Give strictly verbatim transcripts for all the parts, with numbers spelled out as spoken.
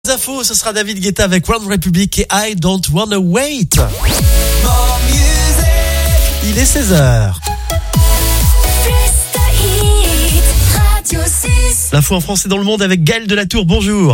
Les infos, ce sera David Guetta avec One Republic et I Don't Wanna Wait. Il est seize heures. L'info en France et dans le monde avec Gaël de la Tour, bonjour.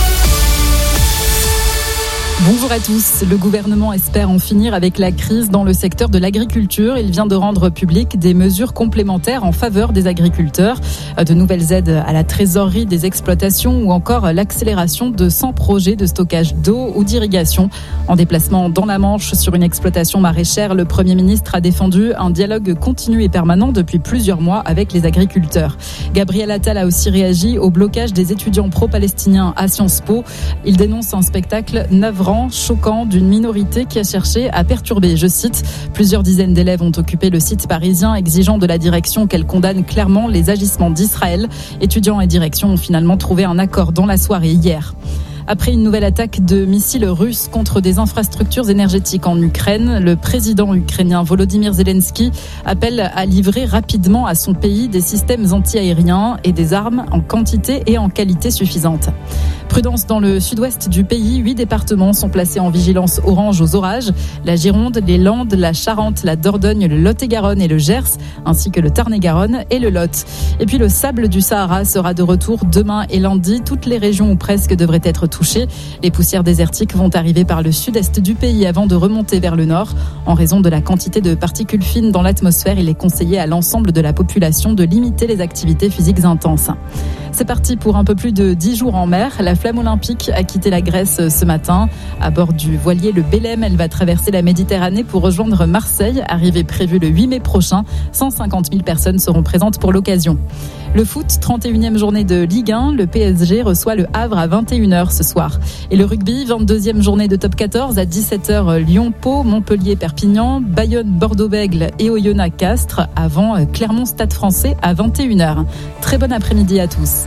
Bonjour à tous. Le gouvernement espère en finir avec la crise dans le secteur de l'agriculture. Il vient de rendre public des mesures complémentaires en faveur des agriculteurs. De nouvelles aides à la trésorerie des exploitations ou encore l'accélération de cent projets de stockage d'eau ou d'irrigation. En déplacement dans la Manche sur une exploitation maraîchère, le Premier ministre a défendu un dialogue continu et permanent depuis plusieurs mois avec les agriculteurs. Gabriel Attal a aussi réagi au blocage des étudiants pro-palestiniens à Sciences Po. Il dénonce un spectacle navrant, choquant d'une minorité qui a cherché à perturber, je cite, plusieurs dizaines d'élèves ont occupé le site parisien exigeant de la direction qu'elle condamne clairement les agissements d'Israël. Étudiants et direction ont finalement trouvé un accord dans la soirée hier. Après une nouvelle attaque de missiles russes contre des infrastructures énergétiques en Ukraine, le président ukrainien Volodymyr Zelensky appelle à livrer rapidement à son pays des systèmes anti-aériens et des armes en quantité et en qualité suffisante. Prudence dans le sud-ouest du pays, huit départements sont placés en vigilance orange aux orages. La Gironde, les Landes, la Charente, la Dordogne, le Lot-et-Garonne et le Gers, ainsi que le Tarn-et-Garonne et le Lot. Et puis le sable du Sahara sera de retour demain et lundi. Toutes les régions ou presque devraient être touchées. Les poussières désertiques vont arriver par le sud-est du pays avant de remonter vers le nord. En raison de la quantité de particules fines dans l'atmosphère, il est conseillé à l'ensemble de la population de limiter les activités physiques intenses. C'est parti pour un peu plus de dix jours en mer. La flamme olympique a quitté la Grèce ce matin. À bord du voilier le Belém, elle va traverser la Méditerranée pour rejoindre Marseille. Arrivée prévue le huit mai prochain. cent cinquante mille personnes seront présentes pour l'occasion. Le foot, trente et unième journée de Ligue un. Le P S G reçoit le Havre à vingt et une heures ce soir. Et le rugby, vingt-deuxième journée de top quatorze à dix-sept heures. Lyon-Pau, Montpellier-Perpignan, Bayonne-Bordeaux-Bègles et Oyonnax-Castres avant Clermont-Stade Français à vingt et une heures. Très bon après-midi à tous.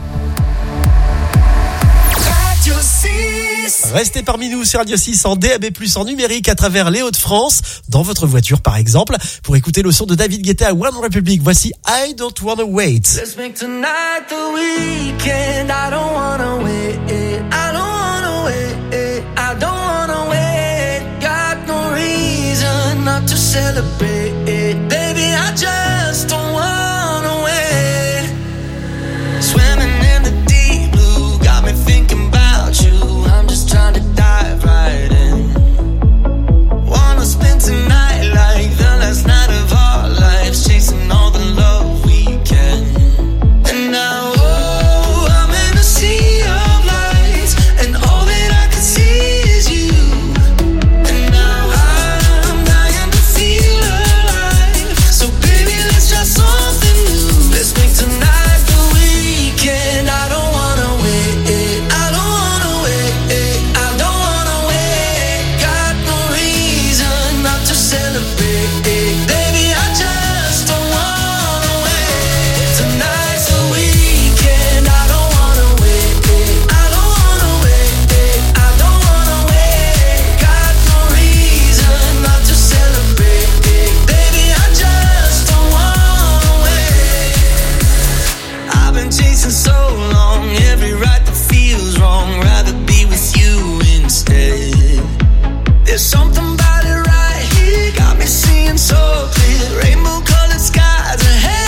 Restez parmi nous sur Radio six en D A B plus, en numérique à travers les Hauts-de-France, dans votre voiture par exemple, pour écouter le son de David Guetta à One Republic. Voici I Don't Wanna Wait. Let's make tonight the weekend. I don't wanna wait. I don't wanna wait. I don't wanna wait. Got no reason not to celebrate. Baby, I just don't wanna wait. Swimming in the deep blue, got me thinking about you. I'm just trying to dive right in. Wanna spend tonight like the last night of our lives, chasing all the love we can. And now, oh, I'm in a sea of lights, and all that I can see is you. And now I'm dying to feel alive. So baby, let's try something new. Let's make tonight the weekend. I don't wanna wait. I don't wanna wait. I don't wanna wait. Got no reason not to celebrate. Baby, I just don't wanna wait. Tonight's the weekend. I don't wanna wait. I don't wanna wait. I don't wanna wait. Got no reason not to celebrate. Baby, I just don't wanna wait. I've been chasing so long, every right that feels wrong. Rather be with you instead. There's something about it right here, got me seeing so clear. Rainbow colored skies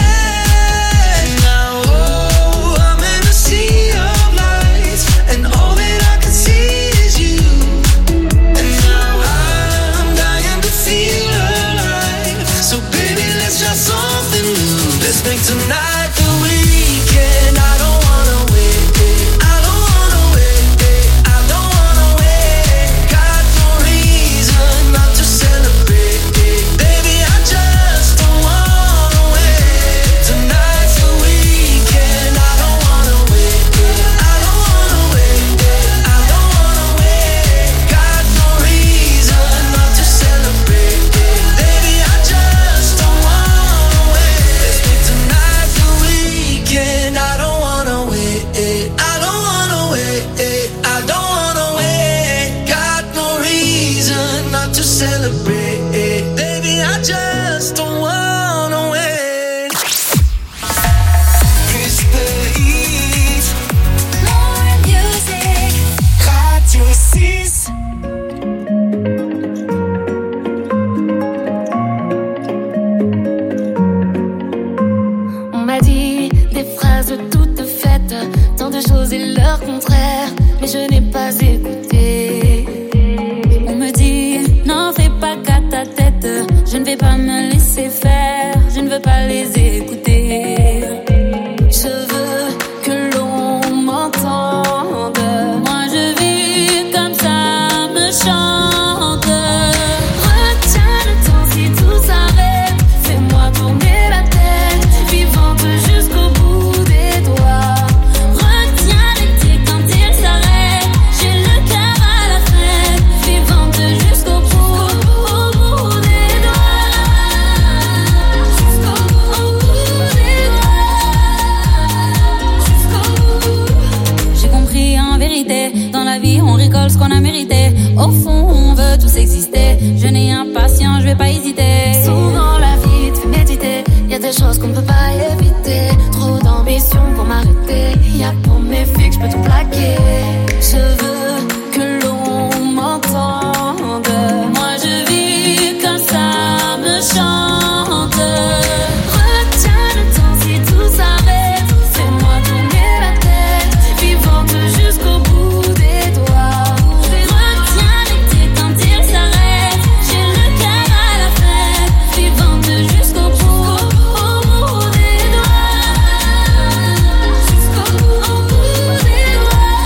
ahead. Now, oh, I'm in a sea of lights, and all that I can see is you. And now I'm dying to feel alive. So baby, let's try something new. Let's make tonight the weekend. I don't wanna wait. I don't wanna wait. I don't wanna wait. Got no reason not to celebrate. Baby, I just don't wanna wait. Tonight's the weekend. I don't wanna wait. I don't wanna wait. I don't wanna wait. Got no reason not to celebrate. Baby, I just don't wanna wait. Let's make tonight the weekend. I don't wanna wait. I don't wanna wait. I don't wanna wait. Got no reason not to celebrate. Baby, I just don't wanna wait. It's the heat. More music. mais je n'ai pas écouté. On me dit, n'en fais pas qu'à ta tête, je ne vais pas me laisser faire, je ne veux pas les écouter. Je veux que l'on m'entende, moi je vis comme ça me chante. Retiens le temps si tout s'arrête, fais-moi tourner la tête, vivante jusqu'au bout des doigts. Retiens l'été quand il s'arrête, j'ai le cœur à la fête, vivante jusqu'au bout, au bout des doigts. Jusqu'au bout des doigts. Jusqu'au bout. J'ai compris en vérité, dans la vie on récolte ce qu'on a mérité. Au fond on veut tous exister, je n'ai impatient, je vais pas hésiter. Souvent la vie te fait méditer, y a des choses qu'on ne peut pas éviter. Trop d'ambition pour m'arrêter, y a pour mes filles que je peux tout plaquer. Je veux que l'on m'entende, moi je vis comme ça me chante. Retiens le temps si tout s'arrête, fais-moi tourner la tête, vivante jusqu'au bout des doigts. Retiens l'été quand il s'arrête, j'ai le cœur à la fête, vivante jusqu'au bout, au bout des doigts. Jusqu'au bout, au bout des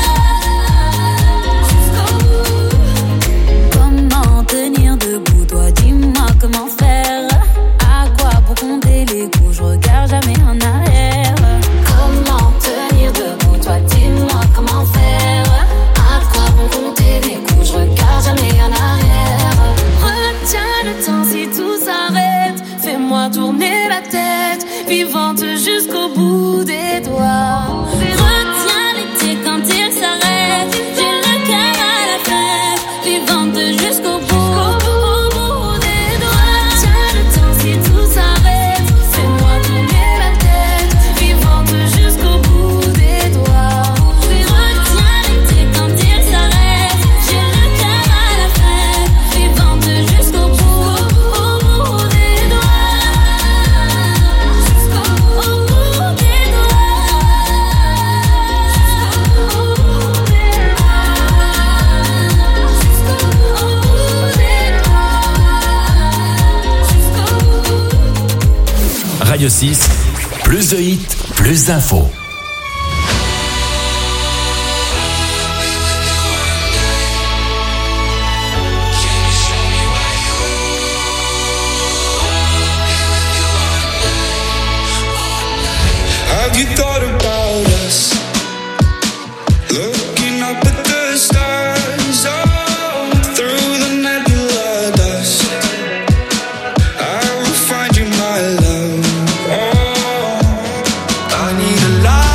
doigts. Jusqu'au bout. Comment tenir debout, toi dis-moi comment faire. À quoi pour compter les coups, je regarde jamais en arrière. Comment tenir debout, toi dis-moi comment faire. À quoi pour compter les coups, je regarde jamais en arrière. Retiens le temps si tout s'arrête, fais-moi tourner la tête, vivante jusqu'au bout des doigts. Retiens l'été quand il s'arrête, j'ai le cœur à la fête, vivante jusqu'au bout, au bout des doigts. Retiens le temps si tout s'arrête, fais-moi tourner la tête, vivante jusqu'au bout des doigts. Retiens l'été quand il s'arrête, j'ai le cœur à la fête, vivante jusqu'au bout, au bout des doigts. Jusqu'au bout, au bout des Radio six, plus de hits, plus d'infos. Have you thought about us? Looking up at the stars, oh, through the nebula dust. I will find you, my love. Oh, I need a light.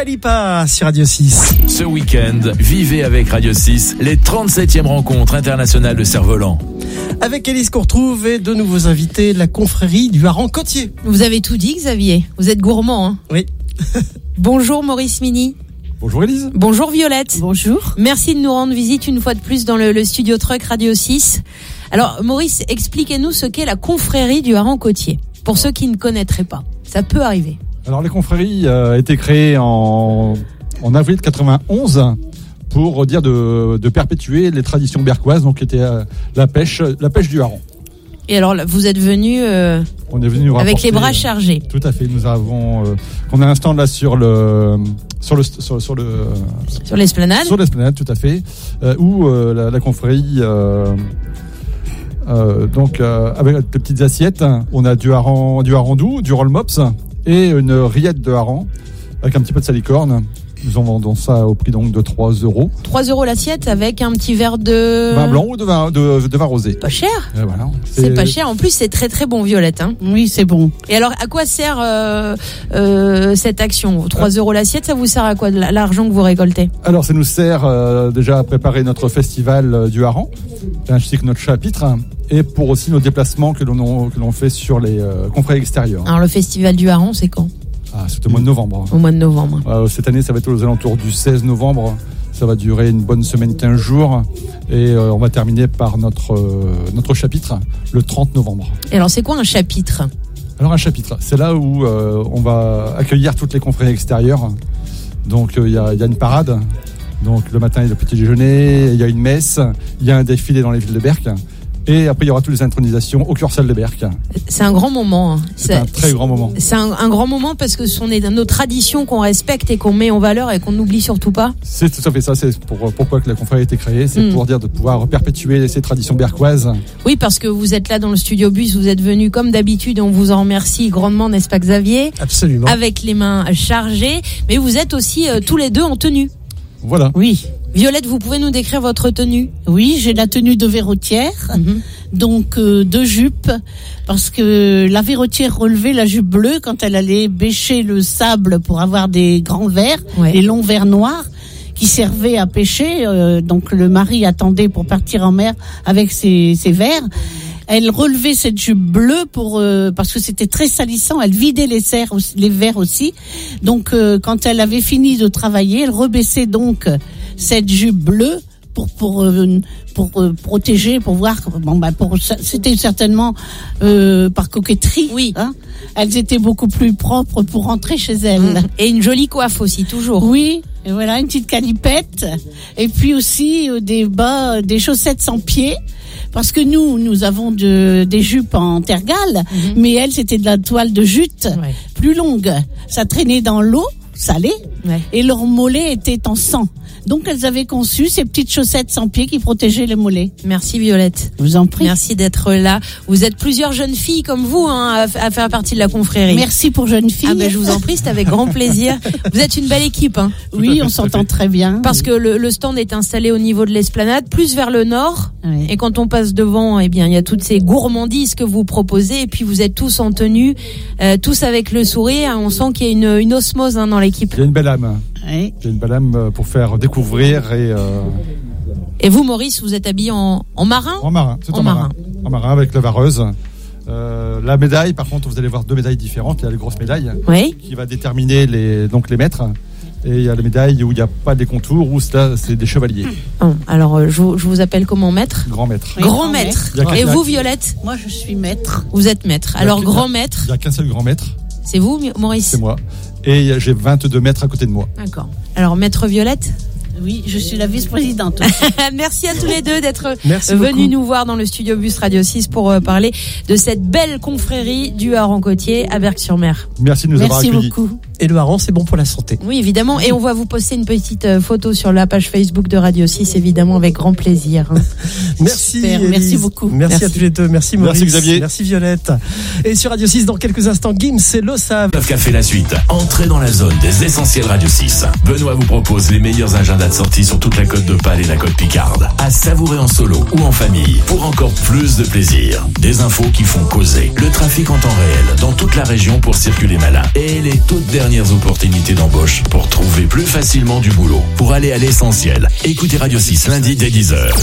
Dua Lipa sur Radio six. Ce week-end, vivez avec Radio six les trente-septième rencontres internationales de cerf-volant. Avec Élise qu'on retrouve et de nouveaux invités de la confrérie du hareng côtier. Vous avez tout dit, Xavier. Vous êtes gourmand, hein? Oui. Bonjour Maurice Mini. Bonjour Élise. Bonjour Violette. Bonjour. Merci de nous rendre visite une fois de plus dans le, le studio Truck Radio six. Alors Maurice, expliquez-nous ce qu'est la confrérie du hareng côtier. Pour ceux qui ne connaîtraient pas, ça peut arriver. Alors les confréries euh, a été créées en, en avril quatre-vingt-onze pour dire de, de perpétuer les traditions berquoises, donc qui était euh, la pêche, la pêche du hareng. Et alors là, vous êtes venu euh, On est venu avec rapporter, les bras chargés. Euh, tout à fait. Nous avons, euh, on a un stand là sur le, sur le, sur, sur le, Sur l'esplanade. sur l'esplanade, tout à fait, euh, où euh, la, la confrérie. Euh, Euh, donc euh, avec des petites assiettes, on a du hareng, du hareng doux, du roll mops et une rillette de hareng avec un petit peu de salicorne. Nous en vendons ça au prix donc de trois euros. trois euros l'assiette avec un petit verre de... Vin blanc ou de vin, de, de vin rosé. Pas cher. Et voilà. C'est pas cher. En plus, c'est très très bon, Violette. Hein. Oui, c'est bon. Et alors, à quoi sert euh, euh, cette action? trois euros l'assiette, ça vous sert à quoi, de l'argent que vous récoltez? Alors, ça nous sert euh, déjà à préparer notre festival euh, du hareng, ainsi que notre chapitre, et pour aussi nos déplacements que l'on, que l'on fait sur les euh, confréries extérieures. Alors, le festival du hareng, c'est quand? Ah, c'est au mois de novembre. Au mois de novembre. Euh, cette année, ça va être aux alentours du seize novembre. Ça va durer une bonne semaine, quinze jours. Et euh, on va terminer par notre, euh, notre chapitre le trente novembre. Et alors, c'est quoi un chapitre? Alors, un chapitre, c'est là où euh, on va accueillir toutes les confréries extérieures. Donc, il euh, y, a, y a une parade. Donc, le matin, il y a le petit déjeuner. Il y a une messe. Il y a un défilé dans les villes de Berck. Et après, il y aura toutes les intronisations au Cursal de Berck. C'est un grand moment. C'est, c'est un très grand moment. C'est un, un grand moment parce que ce sont des, nos traditions qu'on respecte et qu'on met en valeur et qu'on n'oublie surtout pas. C'est tout à fait ça. C'est pour, pourquoi que la confrérie a été créée. C'est Mm. pour dire de pouvoir perpétuer ces traditions berquoises. Oui, parce que vous êtes là dans le studio bus, vous êtes venu comme d'habitude et on vous en remercie grandement, n'est-ce pas Xavier? Absolument. Avec les mains chargées. Mais vous êtes aussi euh, tous les deux en tenue. Voilà. Oui. Violette, vous pouvez nous décrire votre tenue? Oui, j'ai la tenue de verrotière. Mhm. Donc euh, deux jupes, parce que la verrotière relevait la jupe bleue quand elle allait bêcher le sable pour avoir des grands verres, Ouais. des longs verres noirs qui servaient à pêcher. Euh, donc le mari attendait pour partir en mer avec ses, ses verres. Elle relevait cette jupe bleue pour euh, parce que c'était très salissant. Elle vidait les, serres, aussi- les verres aussi. Donc euh, quand elle avait fini de travailler, elle rebaissait donc cette jupe bleue pour pour euh, pour euh, protéger, pour voir. Bon bah pour c'était certainement euh, par coquetterie. Oui. Hein. Elles étaient beaucoup plus propres pour rentrer chez elles. Et une jolie coiffe aussi, toujours. Oui, et voilà, une petite calipette. Et puis aussi euh, des bas, des chaussettes sans pied. Parce que nous, nous avons de, des jupes en tergale, Mhm. mais elles, c'était de la toile de jute, Ouais. plus longue. Ça traînait dans l'eau, salée, Ouais. et leur mollet était en sang. Donc elles avaient conçu ces petites chaussettes sans pied qui protégeaient les mollets. Merci Violette. Je vous en prie. Merci d'être là. Vous êtes plusieurs jeunes filles comme vous hein, à, à faire partie de la confrérie. Merci pour jeune fille. Ah ben je vous en prie, c'est avec grand plaisir. Vous êtes une belle équipe. Hein. Oui, on s'entend très bien. Parce que le, le stand est installé au niveau de l'esplanade, plus vers le nord. Oui. Et quand on passe devant, eh bien, il y a toutes ces gourmandises que vous proposez. Et puis vous êtes tous en tenue, euh, tous avec le sourire. On sent qu'il y a une, une osmose hein, dans l'équipe. Il y a une belle âme. Oui. Il y a une belle âme euh, pour faire découvrir et euh, Et vous, Maurice, vous êtes habillé en, en marin? en marin. C'est en, En marin. marin. En marin avec la vareuse. Euh, la médaille, par contre, vous allez voir deux médailles différentes. Il y a les grosses médailles Oui. qui va déterminer les donc les maîtres. Et il y a les médailles où il n'y a pas des contours, où là, c'est des chevaliers, Bon, alors, euh, je, vous- je vous appelle comment, maître? grands maîtres. Oui, Grand grand maître. maître. Il y a Et qu'un- vous, Violette? Moi, je suis maître. Vous êtes maître. Il y a Alors, que- grand Il maître, n'y a qu'un seul grand maître, c'est vous, Maurice? c'est moi. Et j'ai vingt-deux mètres à côté de moi. D'accord. Alors, maître Violette? Oui, je suis la vice-présidente. Merci à tous les deux d'être Merci venus beaucoup. nous voir dans le studio Bus Radio six pour euh, parler de cette belle confrérie du hareng côtier à Berck-sur-Mer. Merci de nous avoir Merci accueillis. beaucoup. Et le hareng, c'est bon pour la santé. Oui, évidemment. Et on va vous poster une petite euh, photo sur la page Facebook de Radio six, évidemment, avec grand plaisir. hein. Merci. Super, Élise. merci beaucoup. Merci, Merci. à tous les deux. Merci Maurice. Merci, Xavier. Merci Violette. Et sur Radio six, dans quelques instants, Gims et Losav. Neuf Café la suite. Entrez dans la zone des essentiels Radio six. Benoît vous propose les meilleurs agendas date sortie sur toute la côte d'Opale et la côte Picarde. À savourer en solo ou en famille pour encore plus de plaisir. Des infos qui font causer. Le trafic en temps réel dans toute la région pour circuler malin. Et les toutes dernières opportunités d'embauche pour trouver plus facilement du boulot. Pour aller à l'essentiel, écoutez Radio six lundi dès dix heures.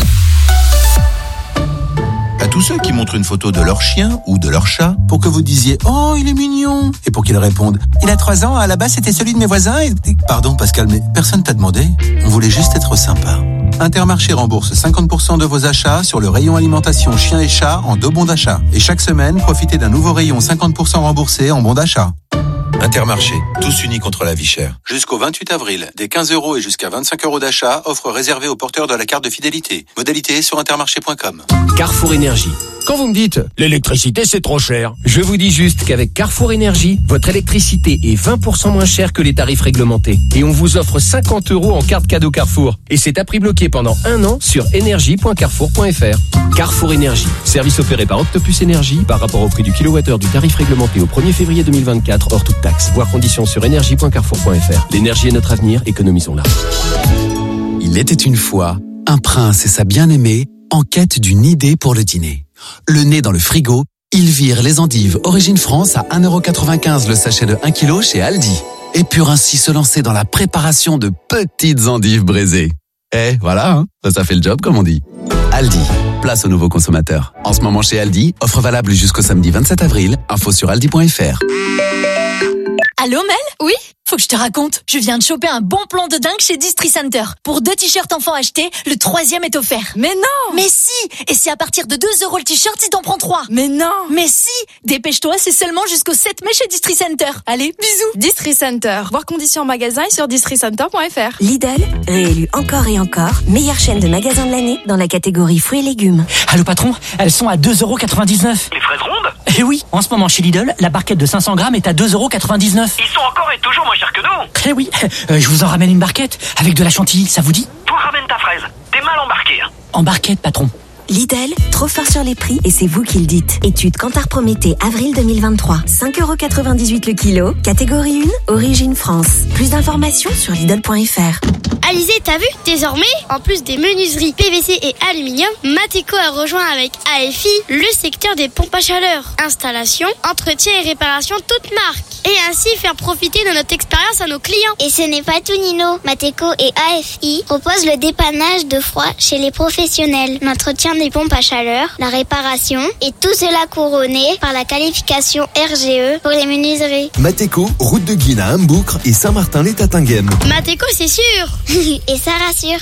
À tous ceux qui montrent une photo de leur chien ou de leur chat pour que vous disiez « Oh, il est mignon !» et pour qu'ils répondent « Il a trois ans, à la base c'était celui de mes voisins et... » Pardon Pascal, mais personne t'a demandé. On voulait juste être sympa. Intermarché rembourse cinquante pour cent de vos achats sur le rayon alimentation chien et chat en deux bons d'achat. Et chaque semaine, profitez d'un nouveau rayon cinquante pour cent remboursé en bons d'achat. Intermarché, tous unis contre la vie chère. Jusqu'au vingt-huit avril, des quinze euros et jusqu'à vingt-cinq euros d'achat, offre réservée aux porteurs de la carte de fidélité. Modalité sur intermarché point com. Carrefour Énergie. Quand vous me dites « l'électricité c'est trop cher », je vous dis juste qu'avec Carrefour Énergie, votre électricité est vingt pour cent moins chère que les tarifs réglementés. Et on vous offre cinquante euros en carte cadeau Carrefour. Et c'est à prix bloqué pendant un an sur énergie point carrefour point f r. Carrefour Énergie. Service opéré par Octopus Énergie par rapport au prix du kilowattheure du tarif réglementé au premier février deux mille vingt-quatre hors toute taxe. Voir conditions sur énergie point carrefour point f r. L'énergie est notre avenir, économisons-la. Il était une fois un prince et sa bien-aimée en quête d'une idée pour le dîner. Le nez dans le frigo, ils virent les endives Origine France à un euro quatre-vingt-quinze le sachet de un kilo chez Aldi. Et purent ainsi se lancer dans la préparation de petites endives braisées. Eh, voilà, hein, ça fait le job comme on dit. Aldi, place aux nouveaux consommateurs. En ce moment chez Aldi, offre valable jusqu'au samedi vingt-sept avril. Info sur aldi point f r. Allô Mel ? Oui ? Faut que je te raconte. Je viens de choper un bon plan de dingue chez Distri Center. Pour deux t-shirts enfants achetés, le troisième est offert. Mais non ! Mais si ! Et c'est à partir de deux euros le t-shirt si t'en prends trois. Mais non ! Mais si ! Dépêche-toi, c'est seulement jusqu'au sept mai chez Distri Center. Allez, bisous. Distri Center. Voir conditions en magasin et sur distri center point f r. Lidl, réélu encore et encore, meilleure chaîne de magasins de l'année dans la catégorie fruits et légumes. Allô patron, elles sont à deux euros quatre-vingt-dix-neuf. Les fraises rondes ? Eh oui, en ce moment chez Lidl, la barquette de cinq cents grammes est à deux euros quatre-vingt-dix-neuf. Ils sont encore et toujours moins chers que nous. Eh oui, euh, je vous en ramène une barquette avec de la chantilly, ça vous dit ? Toi ramène ta fraise, t'es mal embarqué. Hein. En barquette patron. Lidl, trop fort sur les prix et c'est vous qui le dites. Étude Kantar Prométhée, avril deux mille vingt-trois. cinq euros quatre-vingt-dix-huit le kilo. Catégorie un, Origine France. Plus d'informations sur lidl point f r. Alizé, t'as vu ? Désormais, en plus des menuiseries P V C et aluminium, Mateko a rejoint avec A F I le secteur des pompes à chaleur. Installation, entretien et réparation toutes marques. Et ainsi faire profiter de notre expérience à nos clients. Et ce n'est pas tout Nino. Mateko et A F I proposent le dépannage de froid chez les professionnels. L'entretien des pompes à chaleur, la réparation et tout cela couronné par la qualification R G E pour les menuiseries. Mateko, route de Guine à Hamboucre et Saint-Martin-les-Tatinghem. Mateko, c'est sûr. Et ça rassure.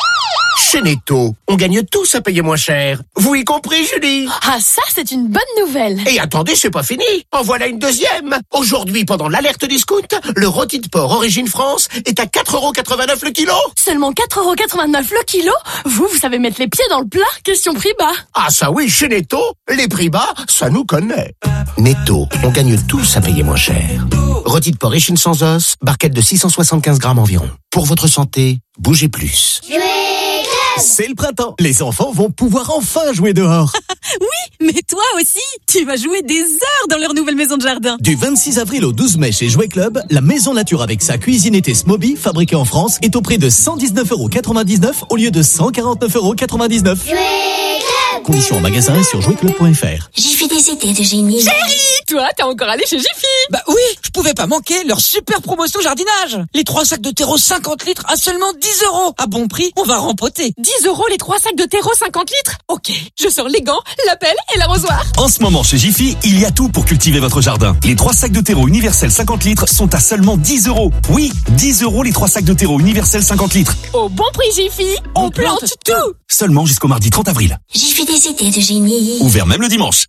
Chez Netto, on gagne tous à payer moins cher. Vous y compris, Julie ? Ah, ça, c'est une bonne nouvelle. Et attendez, c'est pas fini. En voilà une deuxième. Aujourd'hui, pendant l'alerte discount, le rôti de porc Origine France est à quatre euros quatre-vingt-neuf le kilo. Seulement quatre euros quatre-vingt-neuf le kilo ? Vous, vous savez mettre les pieds dans le plat. Question prix bas. Ah ça oui, chez Netto, les prix bas, ça nous connaît. Netto, on gagne tous à payer moins cher. Rôti de porc échine sans os, barquette de six cent soixante-quinze grammes environ. Pour votre santé, bougez plus. C'est le printemps. Les enfants vont pouvoir enfin jouer dehors. Oui, mais toi aussi, tu vas jouer des heures dans leur nouvelle maison de jardin. Du vingt-six avril au douze mai chez Jouet Club, la maison nature avec sa cuisine été Smoby, fabriquée en France, est au prix de cent dix-neuf euros quatre-vingt-dix-neuf au lieu de cent quarante-neuf euros quatre-vingt-dix-neuf. Jouet Club. Conditions en magasin et sur jouet club point f r. Jiffy des idées de génie. Chérie, toi, t'es encore allé chez Jiffy ? Bah oui, je pouvais pas manquer leur super promotion jardinage. Les trois sacs de terreau cinquante litres à seulement dix euros. À bon prix, on va rempoter. dix euros les trois sacs de terreau cinquante litres ? Ok, je sors les gants, la pelle et l'arrosoir. En ce moment chez Jiffy, il y a tout pour cultiver votre jardin. Les trois sacs de terreau universel cinquante litres sont à seulement dix euros. Oui, dix euros les trois sacs de terreau universel cinquante litres. Au bon prix Jiffy, on, on plante, plante tout. tout. Seulement jusqu'au mardi trente avril. Jiffy des idées de génie. Ouvert même le dimanche.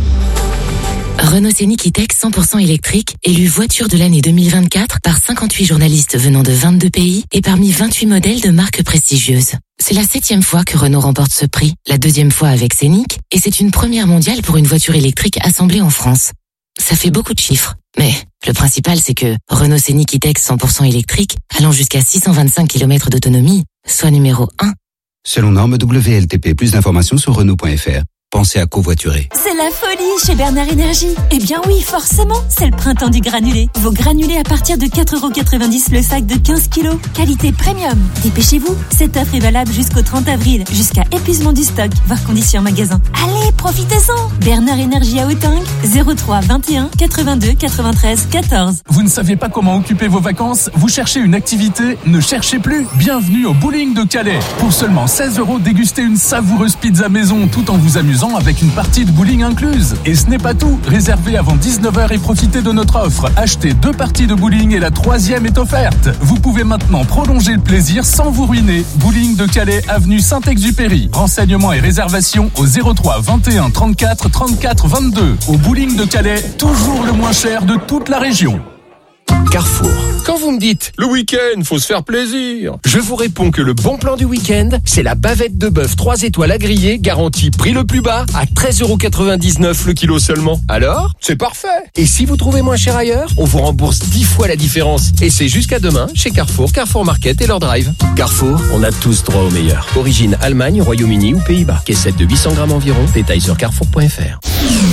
Renault Scénic E-Tech cent pour cent électrique, élu voiture de l'année deux mille vingt-quatre par cinquante-huit journalistes venant de vingt-deux pays et parmi vingt-huit modèles de marques prestigieuses. C'est la septième fois que Renault remporte ce prix, la deuxième fois avec Scénic, et c'est une première mondiale pour une voiture électrique assemblée en France. Ça fait beaucoup de chiffres, mais le principal c'est que Renault Scénic E-Tech cent pour cent électrique, allant jusqu'à six cent vingt-cinq kilomètres d'autonomie, soit numéro un. Selon norme W L T P, plus d'informations sur Renault point F R. pensez à covoiturer. C'est la folie chez Bernard Énergie. Eh bien oui, forcément, c'est le printemps du granulé. Vos granulés à partir de quatre euros quatre-vingt-dix le sac de quinze kilos. Qualité premium. Dépêchez-vous, cette offre est valable jusqu'au trente avril, jusqu'à épuisement du stock, voire conditions magasin. Allez, profitez-en. Bernard Énergie à Hauteng, zéro trois vingt et un quatre-vingt-deux quatre-vingt-treize quatorze. Vous ne savez pas comment occuper vos vacances? Vous cherchez une activité? Ne cherchez plus. Bienvenue au bowling de Calais. Pour seulement seize euros, dégustez une savoureuse pizza maison tout en vous amusant avec une partie de bowling incluse. Et ce n'est pas tout. Réservez avant dix-neuf heures et profitez de notre offre. Achetez deux parties de bowling et la troisième est offerte. Vous pouvez maintenant prolonger le plaisir sans vous ruiner. Bowling de Calais, avenue Saint-Exupéry. Renseignements et réservations au zéro trois vingt et un trente-quatre trente-quatre vingt-deux. Au bowling de Calais, toujours le moins cher de toute la région. Carrefour. Quand vous me dites le week-end, faut se faire plaisir, je vous réponds que le bon plan du week-end, c'est la bavette de bœuf trois étoiles à griller, garantie prix le plus bas à treize euros quatre-vingt-dix-neuf le kilo seulement. Alors, c'est parfait. Et si vous trouvez moins cher ailleurs, on vous rembourse dix fois la différence. Et c'est jusqu'à demain chez Carrefour, Carrefour Market et leur drive. Carrefour, on a tous droit au meilleur. Origine Allemagne, Royaume-Uni ou Pays-Bas. Caissette de huit cents grammes environ. Détail sur carrefour point f r.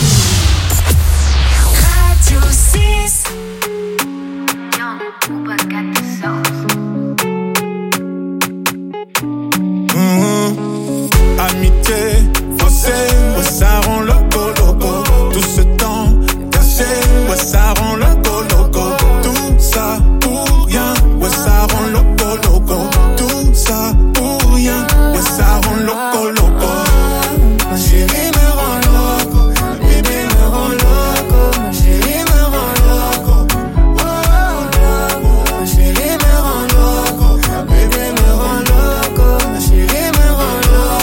Amitié, faussée, ouais, ça rend loco, loco. Tout ce temps caché, ouais, ça rend loco, loco. Tout ça pour rien, ouais, ça rend loco, loco. Tout ça pour rien, ouais, ça rend loco, loco. Ma chérie me rend loco, ma bébé me rend loco. Ma chérie me rend loco, oh loco. Ma chérie me rend loco, ma bébé me rend loco. Ma chérie me rend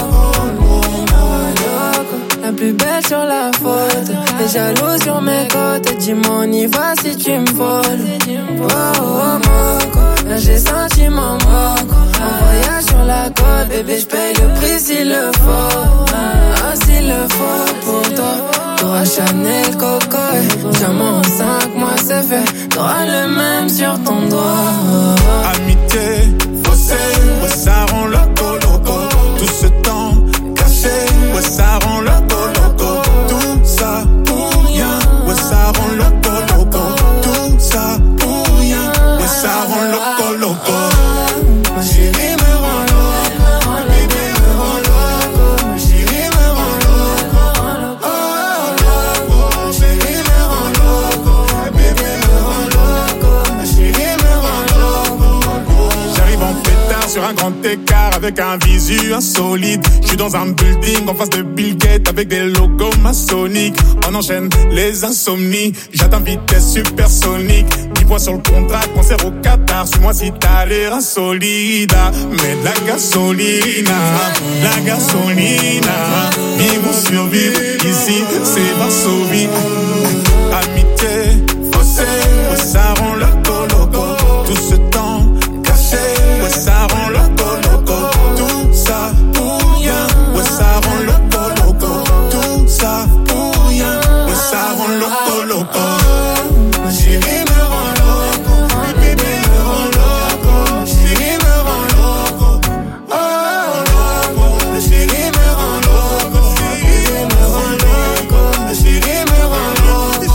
la plus belle sur la photo, les jaloux sur mes côtes. Dis-moi on y va si tu me voles. Oh oh moco, là j'ai senti mon moco. En voyage sur la côte, bébé j'paye le prix s'il le faut. Ah s'il le faut pour toi. T'auras Chanel, Coco, diamant en cinq mois c'est fait. T'auras le même sur ton doigt. Amitié, faussée, ouais ça rend loco, loco. Tout ce temps caché, ouais ça rend loco, loco. Tout ça pour rien, ouais ça rend loco, loco. Tout ça pour rien, ouais ça rend loco, loco. Ma chérie me rend loco, ma bébé me rend loco. Ma chérie me rend loco, oh loco. Ma chérie me rend loco, ma bébé me rend loco. Ma chérie me rend loco. J'arrive en pétard sur un grand écart avec un visu insolite. Je suis dans un building en face de Bill Gates avec des logos maçonniques. On enchaîne les insomnies. J'atteins vitesse supersonique. dix points sur le contrat, concert au Qatar. Suis-moi si t'as l'air insolide. Mais de la gasolina, la gasolina. Vivons survivre ici, c'est Varsovie. Amitié, faussée, ouais, ça rend loco, loco. Tout ce temps caché, ouais, ça rend loco, loco. Tout ça pour rien, ouais, ça rend loco, loco. Tout ça pour rien, ouais, ça rend loco, loco. Ma chérie me rend loco, ma bébé me rend loco. Ma chérie me rend loco, oh loco. Ma chérie me rend loco, ma bébé me rend loco. Ma chérie me rend loco.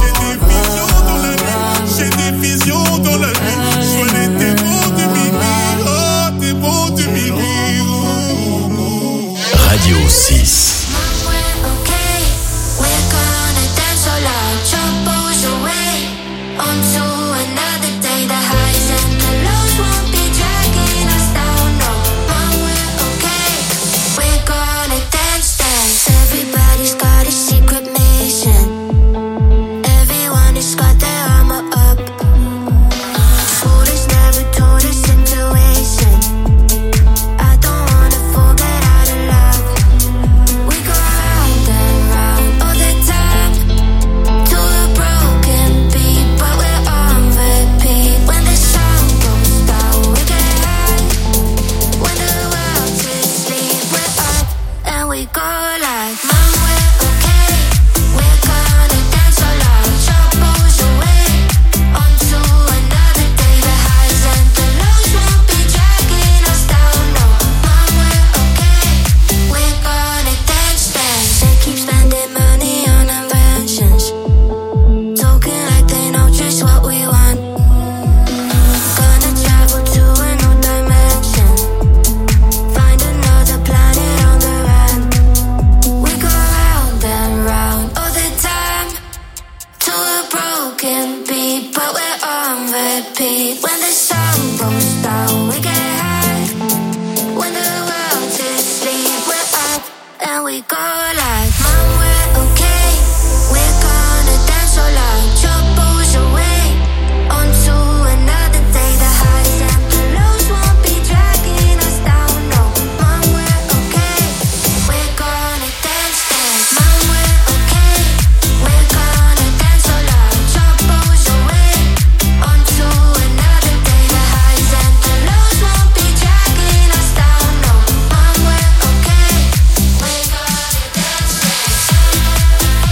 repeat. When the sun goes down, we get high. When the world is asleep, we're up and we go like, Mom, we're okay. We're gonna dance all our troubles away. On to another day. The highs and the lows won't be dragging us down. No, Mom, we're okay. We're gonna dance, dance. Mom, we're okay. We're gonna dance all our troubles away. On to another day. The highs and the lows won't be dragging us down. No, Mom, we're okay. We're gonna dance, dance.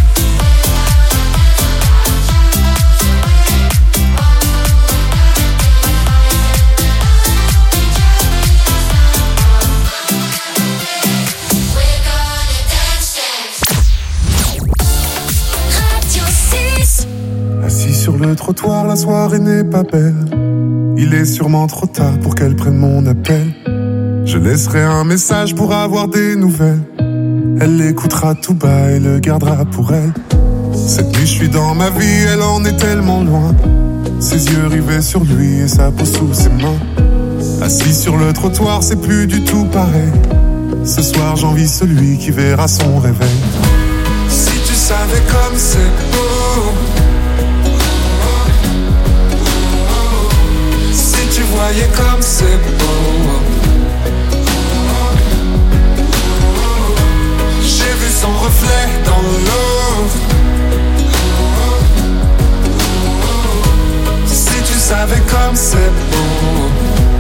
Radio six. Assis sur le trottoir, la soirée n'est pas belle. Il est sûrement trop tard pour qu'elle prenne mon appel. Je laisserai un message pour avoir des nouvelles. Elle l'écoutera tout bas et le gardera pour elle. Cette nuit je suis dans ma vie, elle en est tellement loin. Ses yeux rivés sur lui et sa peau sous ses mains. Assis sur le trottoir, c'est plus du tout pareil. Ce soir j'envie celui qui verra son réveil. Si tu savais comme c'est beau, si tu voyais comme c'est beau. J'ai vu son reflet dans l'eau. Si tu savais comme c'est beau.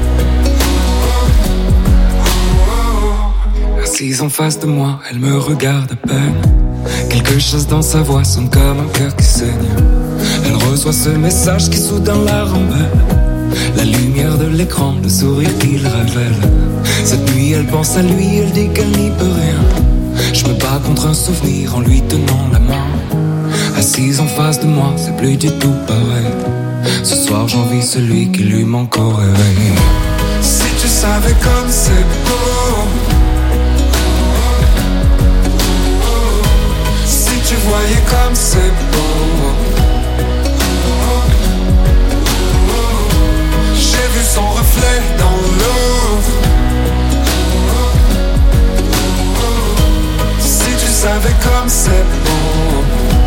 Assise en face de moi, elle me regarde à peine. Quelque chose dans sa voix sonne comme un cœur qui saigne. Elle reçoit ce message qui soudain la rembelle. La lumière de l'écran, le sourire qu'il révèle. Cette nuit elle pense à lui, elle dit qu'elle n'y peut rien. Je me bats contre un souvenir en lui tenant la main. Assise en face de moi, c'est plus du tout pareil. Ce soir j'envie celui qui lui manque au réveil. Si tu savais comme c'est beau. Si tu voyais comme c'est beau. J'ai vu son reflet dans l'eau. Si tu savais comme c'est beau.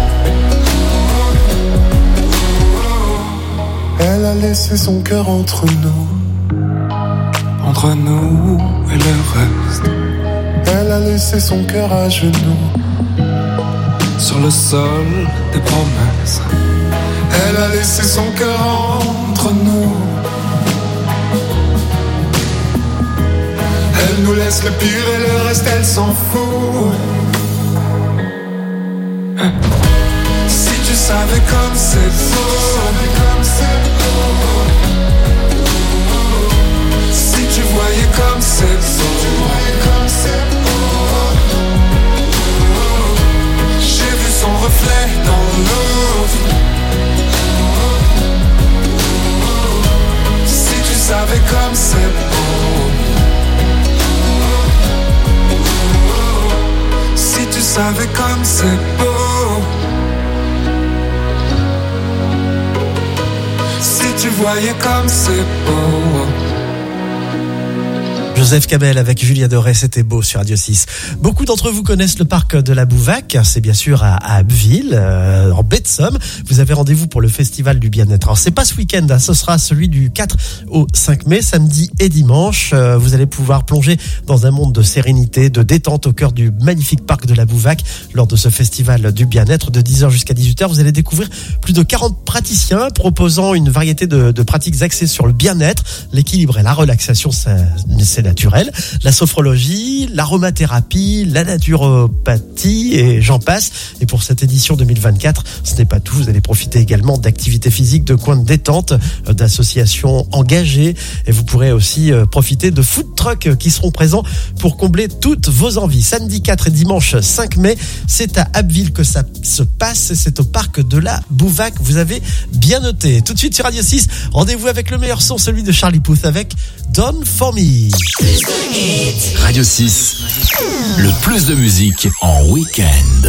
Elle a laissé son cœur entre nous. Entre nous et le reste. Elle a laissé son cœur à genoux. Sur le sol des promesses. Elle a laissé son cœur entre nous. Elle nous laisse le pire et le reste elle s'en fout. Si tu savais comme c'est beau. Si tu voyais comme c'est beau. J'ai vu son reflet dans l'eau. Si tu savais comme c'est beau. Si tu savais comme c'est beau. Si tu voyais comme c'est beau. Joseph Kamel avec Julia Doré, c'était beau sur Radio six. Beaucoup d'entre vous connaissent le parc de la Bouvac, c'est bien sûr à, à Abbeville, euh, en baie de Somme. Vous avez rendez-vous pour le festival du bien-être. Alors c'est pas ce week-end, hein, ce sera celui du quatre au cinq mai, samedi et dimanche. Euh, vous allez pouvoir plonger dans un monde de sérénité, de détente au cœur du magnifique parc de la Bouvac. Lors de ce festival du bien-être de dix heures jusqu'à dix-huit heures, vous allez découvrir plus de quarante praticiens proposant une variété de, de pratiques axées sur le bien-être, l'équilibre et la relaxation, ça, c'est naturel, la sophrologie, l'aromathérapie, la naturopathie et j'en passe. Et pour cette édition deux mille vingt-quatre, ce n'est pas tout. Vous allez profiter également d'activités physiques, de coins de détente, d'associations engagées et vous pourrez aussi profiter de food trucks qui seront présents pour combler toutes vos envies. Samedi quatre et dimanche cinq mai, c'est à Abbeville que ça se passe. C'est au parc de la Bouvac. Vous avez bien noté. Tout de suite sur Radio six, rendez-vous avec le meilleur son, celui de Charlie Puth avec Done For Me. Radio six, le plus de musique en week-end.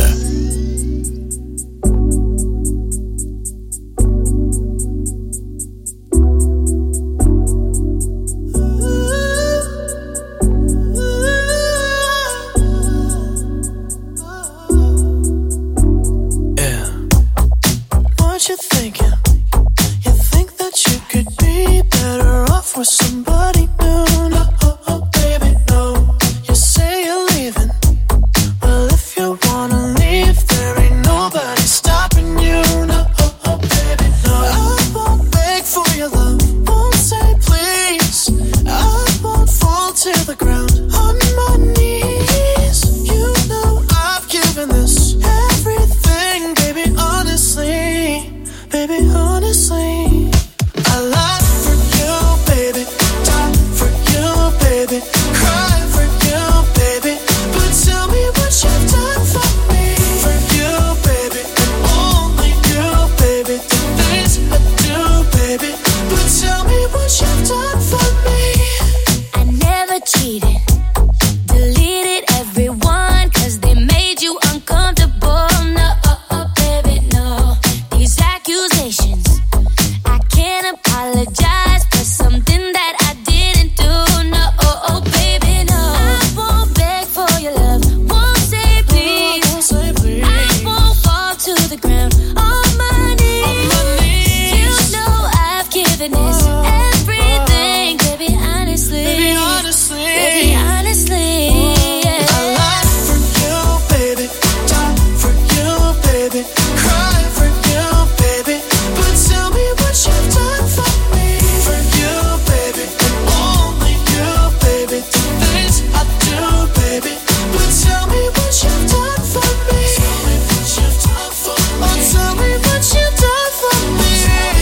with somebody new. No, oh, oh, baby, no. You say you're leaving. Well, if you wanna leave, there ain't nobody stopping you. No, oh, oh, baby, no. I won't beg for your love, won't say please. I won't fall to the ground on my knees. You know I've given this everything, baby, honestly. Baby, honestly. I lie for you, baby. Die for you, baby. Cry for you, baby. But tell me what you've done for me. For you, baby. And only you, baby. The things I do, baby. But tell me what you've done for me. I never cheated. Deleted everyone 'cause they made you uncomfortable. No, oh, oh, baby, no. These accusations, I can't apologize for something that I didn't do. No, oh, oh, baby, no. I won't beg for your love, won't say please. I won't fall to the ground on my knees. You know I've given this everything, baby, honestly. Baby, honestly. Baby, honestly. Yeah. I lie for you, baby. Die for you, baby. Cry for you, baby. But tell me what you've done for me. For you, baby. And only you, baby. The things I do, baby. But tell me what you've done for me. Tell me what you've done for me. Oh, tell me what you've done for me.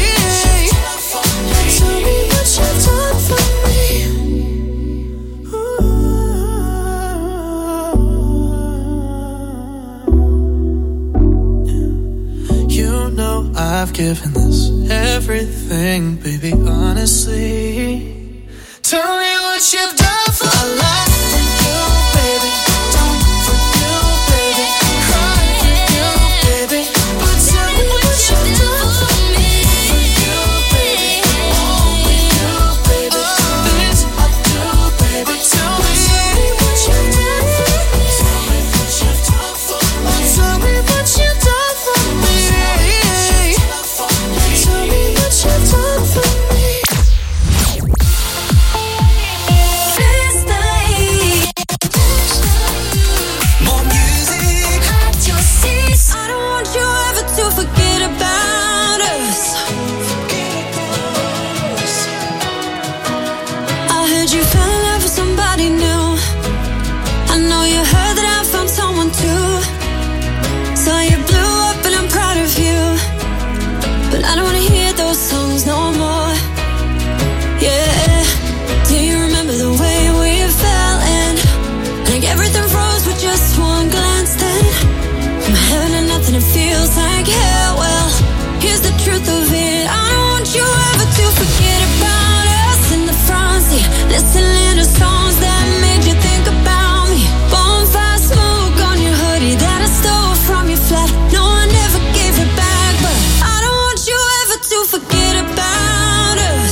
Tell me what you've done for me. You know I've given this everything, baby, honestly. Tell me what you've done for me. I lie for you, baby. Die for you, baby. Cry for you, baby. But tell me what you've done for me. For you, baby. Only you, baby. The things I do, baby. Tell me what you've done for me. Tell me what you've done for me. Tell me what you've done for me. Tell me what you've done for me. More music. I don't want you ever to forget about us. I heard you fell in love with somebody new. I know you heard that I found someone too. So you blew up and I'm proud of you. But I don't wanna hear those songs no more. Yeah. Do you remember the way we fell in? Like everything froze with just one glance then. From heaven to nothing, it feels like hell. Well, here's the truth of it. I don't want you ever to forget about us in the front seat, listening to songs that made you think about me. Bonfire smoke on your hoodie that I stole from your flat. No, I never gave it back, but I don't want you ever to forget about us.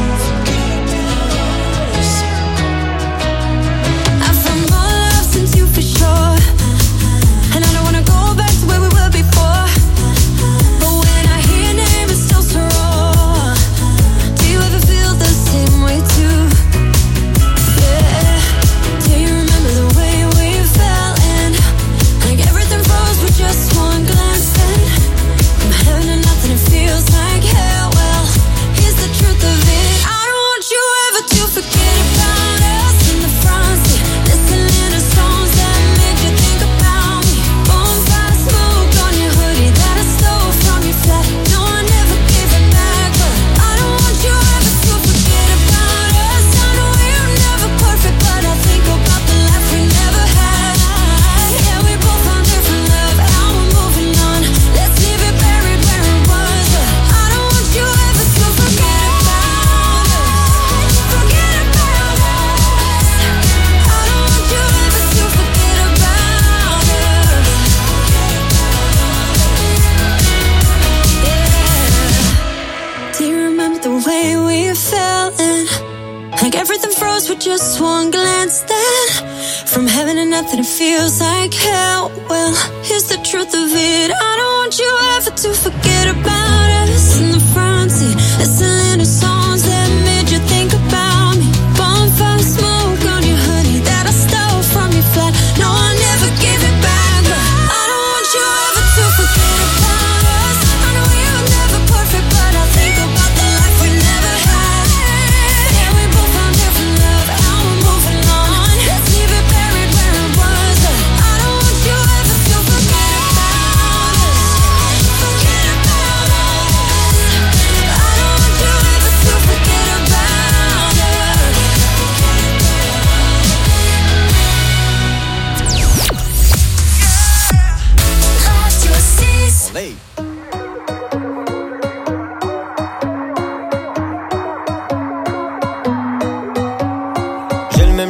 I found more love since you for sure, and I don't wanna go back to where we were before. But when I hear your name, it still so raw. Do you ever feel the same way too? Yeah. Do you remember the way we fell in? Like everything froze with just one glance then. From heaven to nothing, it feels like hell. Well, here's the truth of it. I don't want you ever to forget about us in the front seat, listening to songs that made you think about me. Bonfire smoke on your hoodie that I stole from your flat. No, I never gave it back, but I don't want you ever to forget about us. I know we're never perfect, but I think about the life we never had. Yeah, we both found different love, now we're moving on. Let's leave it buried where it was, but I don't want you ever to forget about us. Forget about us. I don't want you ever to forget about us. Yeah. Do you remember the way we fell in? Like everything froze with just one glance then. From heaven to nothing, it feels like hell. Well, here's the truth of it. I don't want you ever to forget about us in the front seat, listening to songs that made you think about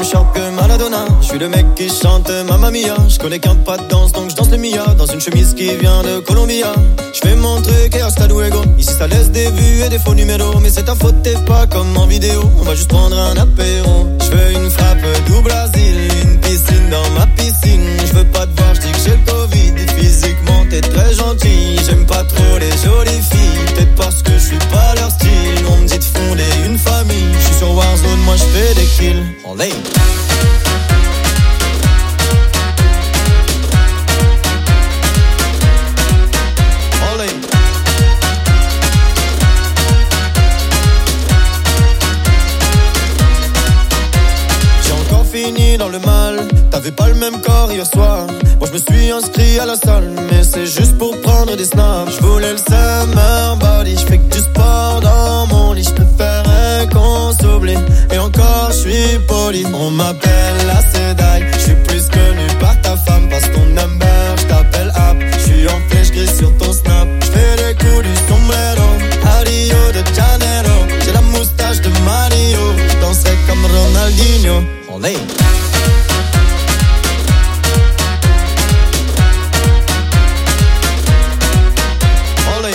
même short que Maradona. Je suis le mec qui chante Mamma Mia. Je connais qu'un pas de danse donc je danse le Mia. Dans une chemise qui vient de Colombia. Je fais mon truc et hasta luego. Ici ça laisse des vues et des faux numéros. Mais c'est ta faute, t'es pas comme en vidéo. On va juste prendre un apéro. Je veux une frappe du Brésil, une piscine dans ma piscine. Je veux pas te voir, je dis que j'ai le Covid. Physiquement t'es très gentil. J'aime pas trop les jolies filles. Peut-être parce que je suis pas leur style. On me dit de fonder une famille. Je suis sur Warzone, moi je fais des kills. Olé. Fini dans le mal, t'avais pas le même corps hier soir. Moi je me suis inscrit à la salle, mais c'est juste pour prendre des snaps. Je voulais le summer body, je fais que du sport dans mon lit. Je préférais qu'on s'oublie, et encore je suis poli. On m'appelle la Sedai, je suis plus connu par ta femme. Parce ton number, je t'appelle app. Je suis en flèche gris sur ton snap. Je fais les coups du sombrero, à Rio de Janeiro. J'ai la moustache de Mario, je danserai comme Ronaldinho. Olé. Olé.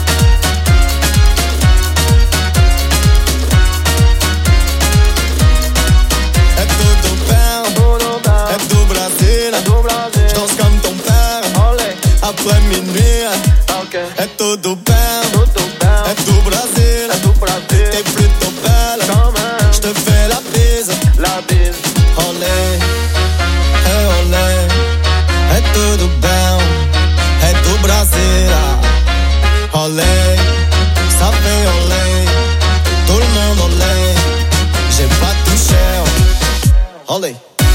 Hebdo Père, Hebdo Brasil. Je danse comme ton père. Après minuit. Hebdo Père, Hebdo Brasil. T'es plutôt belle. Je te fais la bise. La bise. Olé, hey olé, é tudo bem, é do Brasil. Olé, ça fait olé, tout le monde olé. J'ai pas touché, olé.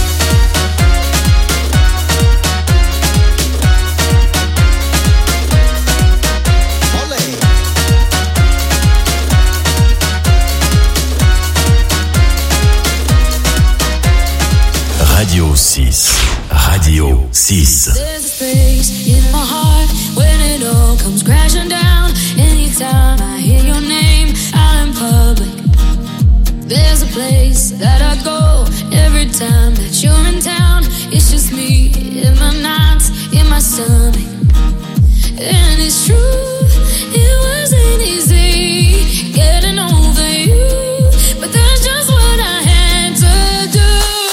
Radio six. Radio six. There's a space in my heart when it all comes crashing down. Anytime I hear your name out in public, there's a place that I go every time that you're in town. It's just me in my nights, in my stomach. And it's true, it wasn't easy getting over you, but that's just what I had to do.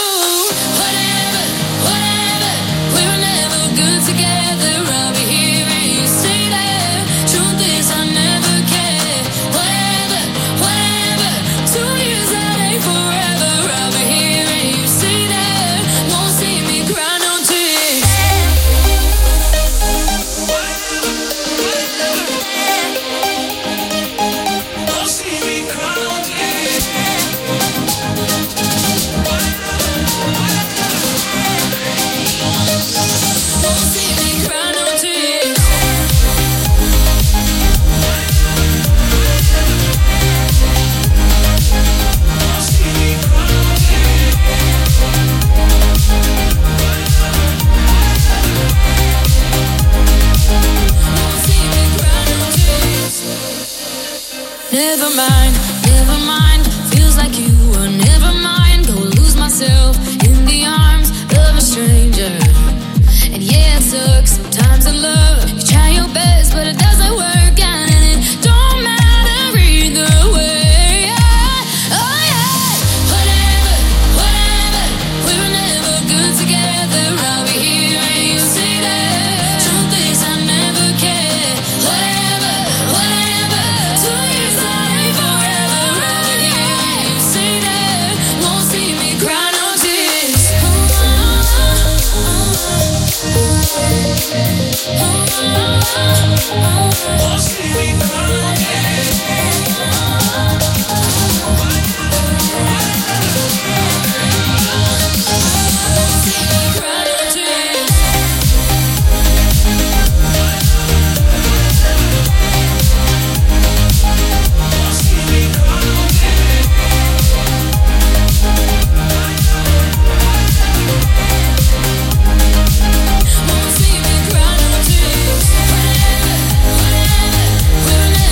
Together, I'll be here and you stay there. Truth is, I never cared. Whatever, whatever. Two years that ain't forever. I'll be here and you stay there. Won't see me cry no tears. Won't see me cry no tears. Won't see me cry no tears. Never mind, never mind. Feels like you were never mind. Go lose myself in the arms of a stranger. And yeah, it sucks sometimes in love. You try your best, but it doesn't work out, and it don't matter either way. Yeah. Oh yeah, whatever, whatever. We were never good together. I'll be here and you say that. Truth is, I never cared. Whatever, whatever. Two years that ain't forever. I'll be here and you say that. Won't see me cry no tears. Won't see me cry no tears.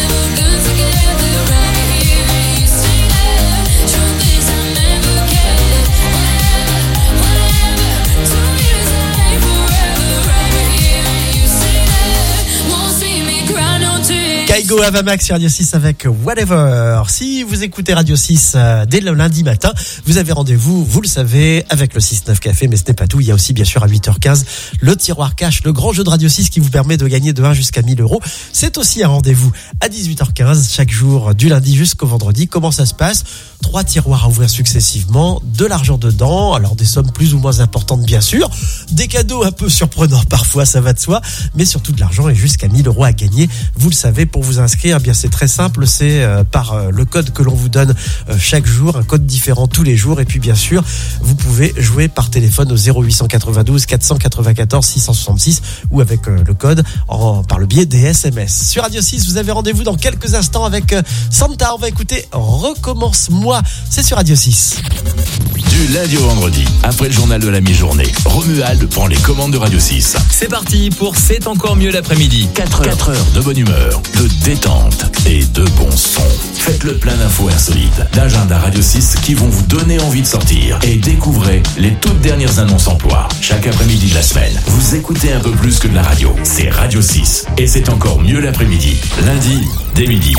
Bruno Avamax sur Radio six avec Whatever. Si vous écoutez Radio six euh, dès le lundi matin, vous avez rendez-vous, vous le savez, avec le six neuf Café, mais ce n'est pas tout. Il y a aussi, bien sûr, à huit heures quinze, le tiroir cash, le grand jeu de Radio six qui vous permet de gagner de un jusqu'à mille euros. C'est aussi un rendez-vous à dix-huit heures quinze, chaque jour, du lundi jusqu'au vendredi. Comment ça se passe? Trois tiroirs à ouvrir successivement, de l'argent dedans, alors des sommes plus ou moins importantes, bien sûr, des cadeaux un peu surprenants parfois, ça va de soi, mais surtout de l'argent et jusqu'à mille euros à gagner. Vous le savez, pour vous inscrire, eh bien c'est très simple, c'est euh, par euh, le code que l'on vous donne euh, chaque jour, un code différent tous les jours, et puis bien sûr, vous pouvez jouer par téléphone au zéro huit cent quatre-vingt-douze quatre cent quatre-vingt-quatorze six cent soixante-six ou avec euh, le code en, par le biais des S M S. Sur Radio six, vous avez rendez-vous dans quelques instants avec euh, Santa. On va écouter Recommence-moi, c'est sur Radio six. Du lundi au vendredi, après le journal de la mi-journée, Romuald prend les commandes de Radio six. C'est parti pour C'est encore mieux l'après-midi. quatre heures. quatre heures de bonne humeur, de détente et de bon son. Faites le plein d'infos insolites, d'agenda Radio six qui vont vous donner envie de sortir. Et découvrez les toutes dernières annonces emploi. Chaque après-midi de la semaine, vous écoutez un peu plus que de la radio. C'est Radio six. Et c'est encore mieux l'après-midi. Lundi, dès midi.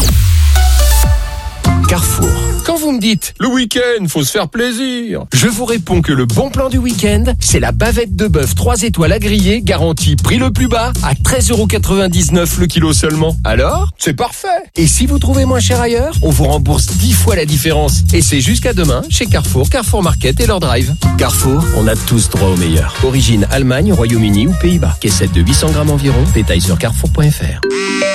Carrefour. Quand vous me dites le week-end, faut se faire plaisir, je vous réponds que le bon plan du week-end, c'est la bavette de bœuf trois étoiles à griller, garantie prix le plus bas à treize euros quatre-vingt-dix-neuf le kilo seulement. Alors, c'est parfait. Et si vous trouvez moins cher ailleurs, on vous rembourse dix fois la différence. Et c'est jusqu'à demain chez Carrefour, Carrefour Market et leur drive. Carrefour, on a tous droit au meilleur. Origine Allemagne, Royaume-Uni ou Pays-Bas. Caissette de huit cents grammes environ. Détail sur carrefour point f r.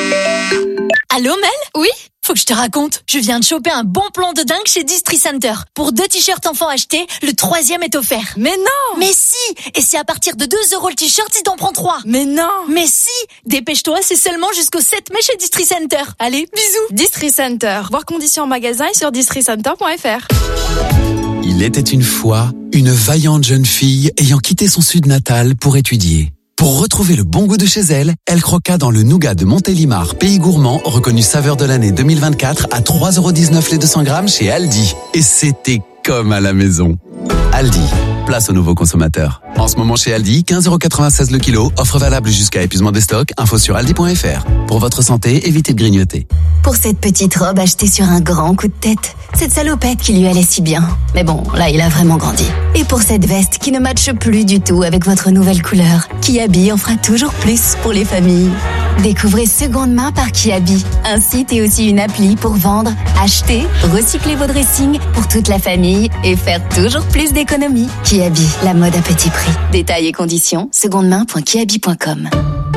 Allô Mel? Oui? Faut que je te raconte. Je viens de choper un bon plan de dingue chez Distri Center. Pour deux t-shirts enfants achetés, le troisième est offert. Mais non! Mais si! Et c'est à partir de deux euros le t-shirt si t'en prends trois. Mais non! Mais si! Dépêche-toi, c'est seulement jusqu'au sept mai chez Distri Center. Allez, bisous! Distri Center. Voir conditions en magasin et sur distri center point f r. Il était une fois une vaillante jeune fille ayant quitté son sud natal pour étudier. Pour retrouver le bon goût de chez elle, elle croqua dans le nougat de Montélimar, pays gourmand, reconnu saveur de l'année deux mille vingt-quatre à trois euros dix-neuf les deux cents grammes chez Aldi. Et c'était comme à la maison. Aldi, place aux nouveaux consommateurs. En ce moment chez Aldi, quinze euros quatre-vingt-seize le kilo, offre valable jusqu'à épuisement des stocks, info sur aldi point f r. Pour votre santé, évitez de grignoter. Pour cette petite robe achetée sur un grand coup de tête, cette salopette qui lui allait si bien. Mais bon, là, il a vraiment grandi. Et pour cette veste qui ne matche plus du tout avec votre nouvelle couleur, Kiabi en fera toujours plus pour les familles. Découvrez Seconde Main par Kiabi, un site et aussi une appli pour vendre, acheter, recycler vos dressings pour toute la famille et faire toujours plus d'économies. Kiabi, la mode à petit prix. Détails et conditions, secondemain point kiabi point com.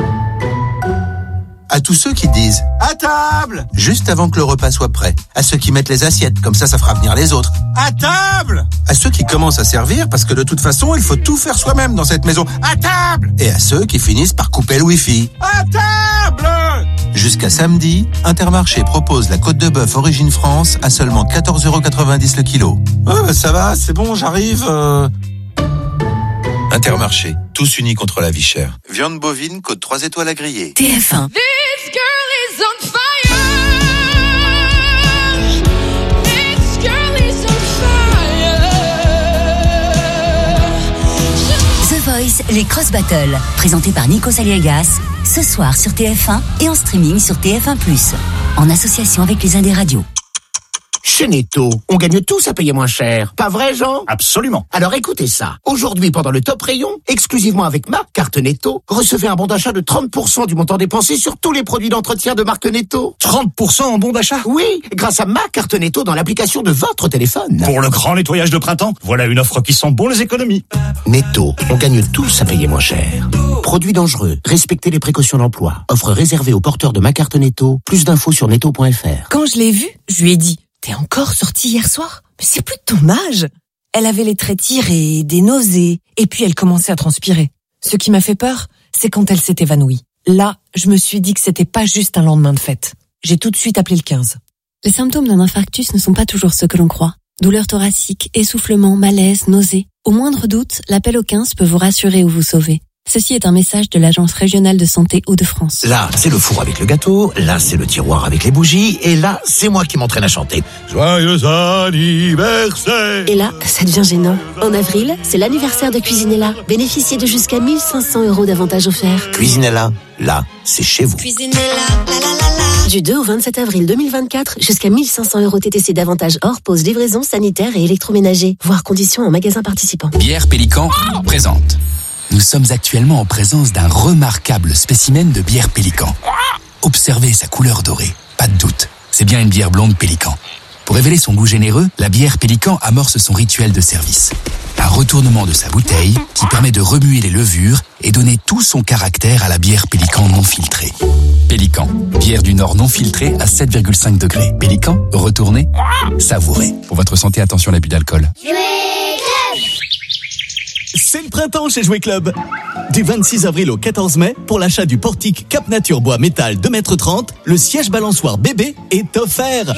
À tous ceux qui disent « à table !» juste avant que le repas soit prêt. À ceux qui mettent les assiettes, comme ça, ça fera venir les autres. « À table !» À ceux qui commencent à servir, parce que de toute façon, il faut tout faire soi-même dans cette maison. « À table !» Et à ceux qui finissent par couper le wifi. « À table !» Jusqu'à samedi, Intermarché propose la côte de bœuf Origine France à seulement quatorze euros quatre-vingt-dix le kilo. « Ouais, bah ça va, c'est bon, j'arrive... Euh... » Intermarché, tous unis contre la vie chère. Viande bovine, côte trois étoiles à griller. T F un. This girl is on fire. This girl is on fire. The Voice, les Cross Battles, présentés par Nico Saliegas, ce soir sur T F un et en streaming sur T F un plus, en association avec les Indés Radio. Chez Netto, on gagne tous à payer moins cher. Pas vrai, Jean? Absolument. Alors écoutez ça. Aujourd'hui, pendant le top rayon, exclusivement avec ma carte Netto, recevez un bon d'achat de trente pour cent du montant dépensé sur tous les produits d'entretien de marque Netto. trente pour cent en bon d'achat? Oui, grâce à ma carte Netto dans l'application de votre téléphone. Pour le grand nettoyage de printemps, voilà une offre qui sent bon les économies. Netto, on gagne tous à payer moins cher. Produits dangereux, respectez les précautions d'emploi. Offre réservée aux porteurs de ma carte Netto. Plus d'infos sur netto point f r. Quand je l'ai vue, je lui ai dit: t'es encore sortie hier soir? Mais c'est plus de ton âge. Elle avait les traits tirés, des nausées, et puis elle commençait à transpirer. Ce qui m'a fait peur, c'est quand elle s'est évanouie. Là, je me suis dit que c'était pas juste un lendemain de fête. J'ai tout de suite appelé le quinze. Les symptômes d'un infarctus ne sont pas toujours ceux que l'on croit. Douleurs thoraciques, essoufflement, malaise, nausées. Au moindre doute, l'appel au quinze peut vous rassurer ou vous sauver. Ceci est un message de l'Agence régionale de santé Hauts-de-France. Là, c'est le four avec le gâteau, là, c'est le tiroir avec les bougies, et là, c'est moi qui m'entraîne à chanter. Joyeux anniversaire! Et là, ça devient gênant. En avril, c'est l'anniversaire de Cuisinella. Bénéficiez de jusqu'à mille cinq cents euros d'avantages offerts. Cuisinella, là, c'est chez vous. Cuisinella, la la la la. Du deux au vingt-sept avril deux mille vingt-quatre, jusqu'à mille cinq cents euros T T C d'avantage hors pause, livraison, sanitaire et électroménager. Voir conditions en magasin participant. Bière Pélican présente. Nous sommes actuellement en présence d'un remarquable spécimen de bière Pélican. Observez sa couleur dorée. Pas de doute, c'est bien une bière blonde Pélican. Pour révéler son goût généreux, la bière Pélican amorce son rituel de service. Un retournement de sa bouteille qui permet de remuer les levures et donner tout son caractère à la bière Pélican non filtrée. Pélican, bière du Nord non filtrée à sept virgule cinq degrés. Pélican, retournez, savourez. Pour votre santé, attention à l'abus d'alcool. C'est le printemps chez Jouet Club. Du vingt-six avril au quatorze mai, pour l'achat du portique Cap Nature Bois Métal deux mètres trente, le siège balançoire bébé est offert.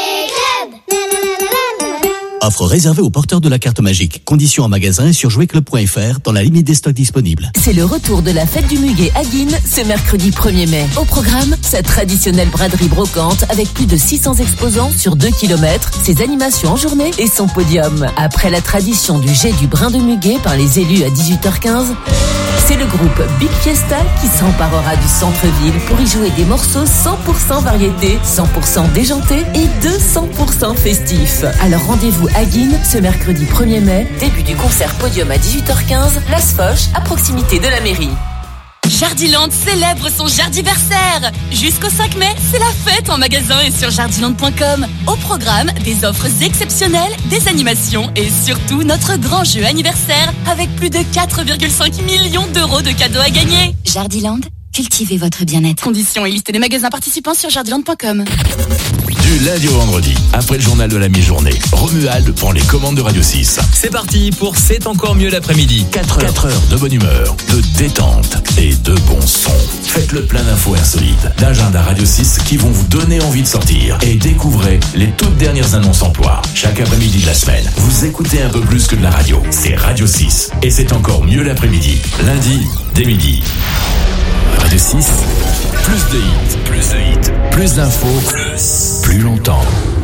Offre réservée aux porteurs de la carte magique. Conditions en magasin et sur jouet club point f r dans la limite des stocks disponibles. C'est le retour de la fête du muguet à Guînes ce mercredi premier mai. Au programme, sa traditionnelle braderie brocante avec plus de six cents exposants sur deux kilomètres, ses animations en journée et son podium. Après la tradition du jet du brin de muguet par les élus à dix-huit heures quinze, c'est le groupe Big Fiesta qui s'emparera du centre-ville pour y jouer des morceaux cent pour cent variété, cent pour cent déjantés et deux cents pour cent festifs. Alors rendez-vous à Guînes ce mercredi premier mai, début du concert podium à dix-huit heures quinze, Las Foches, à proximité de la mairie. Jardiland célèbre son jardiversaire. Jusqu'au cinq mai, c'est la fête en magasin et sur jardiland point com. Au programme, des offres exceptionnelles, des animations et surtout notre grand jeu anniversaire avec plus de quatre virgule cinq millions d'euros de cadeaux à gagner. Jardiland, cultivez votre bien-être. Conditions et liste des magasins participants sur jardiland point com. Du lundi au vendredi, après le journal de la mi-journée, Romuald prend les commandes de Radio six. C'est parti pour C'est encore mieux l'après-midi. quatre heures, quatre heures de bonne humeur, de détente et de bon son. Faites le plein d'infos insolites, d'agenda Radio six qui vont vous donner envie de sortir. Et découvrez les toutes dernières annonces emploi. Chaque après-midi de la semaine, vous écoutez un peu plus que de la radio. C'est Radio six. Et c'est encore mieux l'après-midi. Lundi, dès midi. Radio six, plus de hits, plus de hits, plus d'infos, plus, plus longtemps.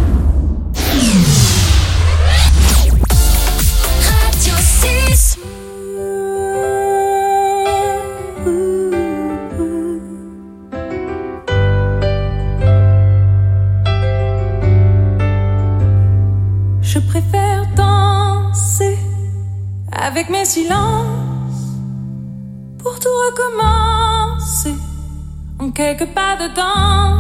Radio six. Je préfère danser avec mes silences pour tout recommencer en quelques pas dedans.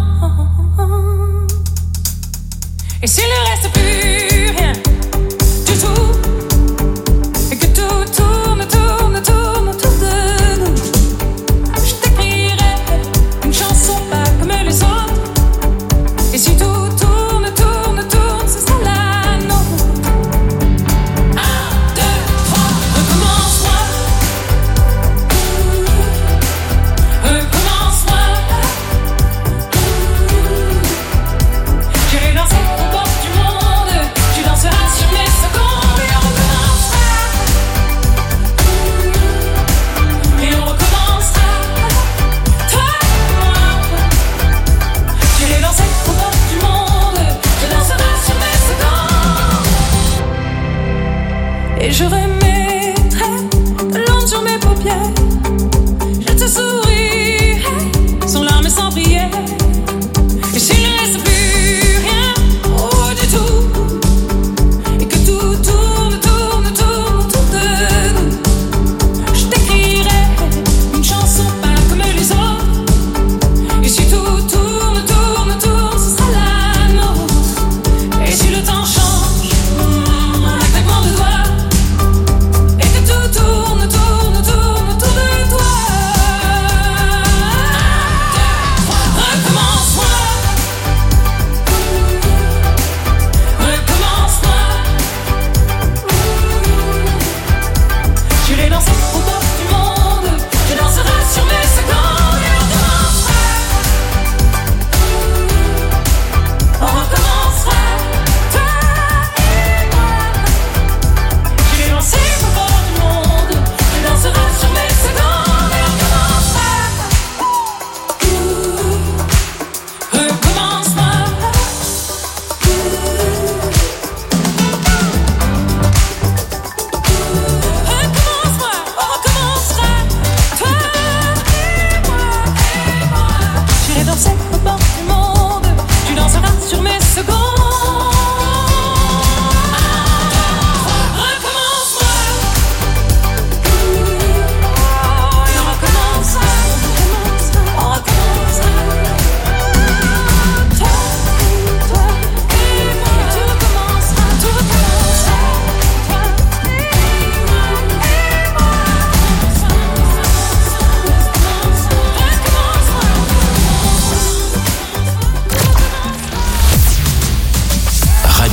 Et s'il ne reste plus rien du tout, et que tout tourne, tourne, tourne autour de nous, je t'écrirai une chanson pas comme les autres. Et si tout tourne, tourne, tourne, ce sera la nôtre. Un, deux, trois, recommence-moi. Recommence-moi. J'irai danser au bord du monde. Tu danseras sur mes secondes. Et on recommencera. Et on recommencera. Toi et moi. J'irai danser au bord du monde. Tu danseras sur mes secondes. Et je remettrai de l'onde sur mes paupières. Je te sourirai sans larmes et sans prière. Et s'il ne reste plus rien, oh du tout, et que tout tourne, tourne, tourne autour de nous, je t'écrirai une chanson pas comme les autres. Et si tout tourne, tourne, tourne, ce sera la nôtre. Et si le temps change, un claquement de doigts,